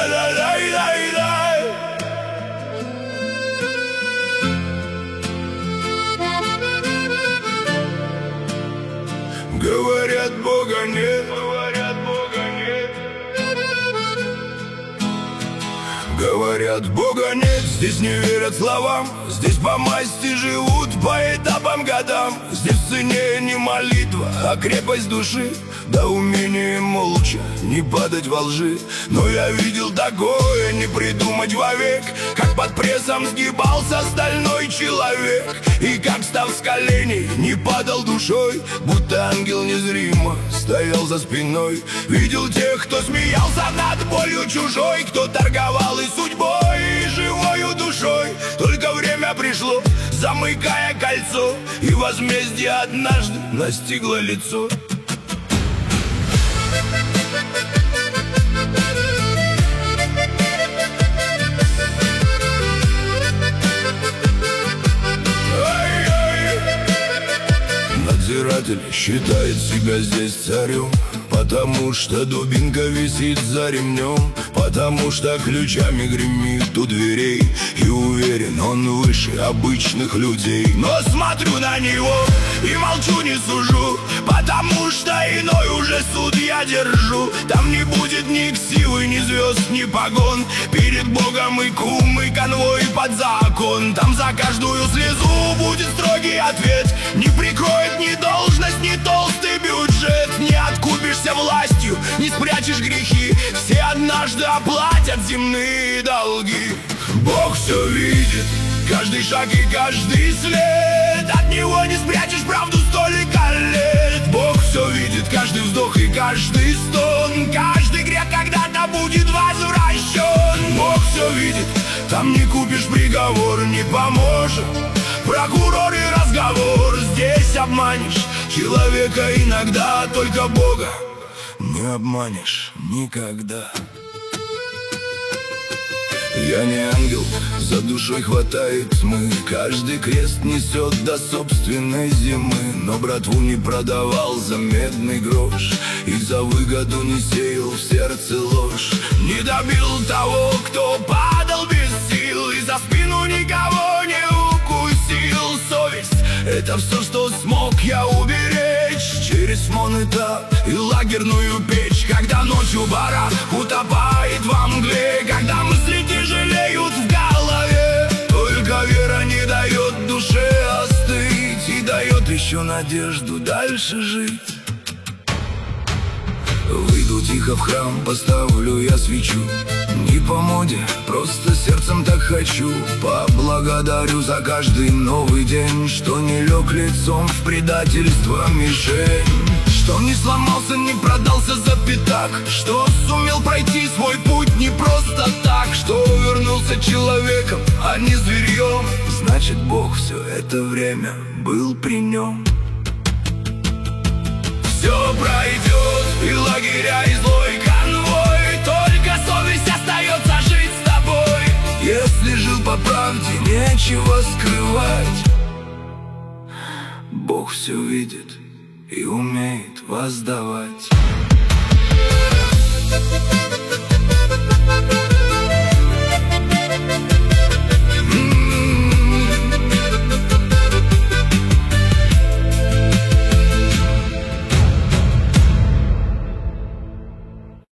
Говорят, Бога нет, говорят, Бога нет. Говорят, Бога нет, здесь не верят словам. Здесь по масти живут, по этапам годам. Здесь в цене не молитва, а крепость души. Да умение молча не падать во лжи. Но я видел такое не придумать вовек, как под прессом сгибался стальной человек, и как, став с коленей, не падал душой, будто ангел незримо стоял за спиной. Видел тех, кто смеялся над болью чужой, кто торговал и судьбой, и живою душой. Только время пришло, замыкая кольцо, и возмездие однажды настигло лицо. Надзиратель считает себя здесь царем, потому что дубинка висит за ремнем, потому что ключами гремит у дверей, и уверен, он выше обычных людей. Но смотрю на него и молчу, не сужу, потому что иной уже суд я держу. Там не будет ни силы, ни звезд, ни погон. Перед Богом и кум, и конвой под закон. Там за каждую слезу будет строгий ответ. Не прикроет ни должность, ни толстый бюджет. Не откупишься властью, не спрячешь грехи. Все однажды оплатят земные долги. Бог все видит, каждый шаг и каждый след. От него не спрячешь правду столько лет. Бог все видит, каждый вздох и каждый стон. Каждый грех когда-то будет возвращен. Бог все видит, там не купишь приговор, не поможет прокурор и разговор. Здесь обманешь человека иногда, только Бога не обманешь никогда. Я не ангел, за душой хватает тьмы. Каждый крест несет до собственной зимы. Но братву не продавал за медный грош, и за выгоду не сеял в сердце ложь. Не добил того, кто падал без сил, и за спину никого не укусил. Совесть — это все, что смог я уберечь через монэтап и лагерную печь. Когда ночью барак утопает во мгле, когда мысли тяжелеют в голове, только вера не дает душе остыть и дает еще надежду дальше жить. Выйду тихо в храм, поставлю я свечу. Не по моде, просто сердцем так хочу. Поблагодарю за каждый новый день, что не лег лицом в предательство мишень, что не сломался, не продался за пятак, что сумел пройти свой путь не просто так, что вернулся человеком, а не зверьем. Значит, Бог все это время был при нем. Все пройдет, и лагеря, и злой конвой, только совесть остается жить с тобой. Если жил по правде, нечего скрывать. Бог все видит и умеет воздавать.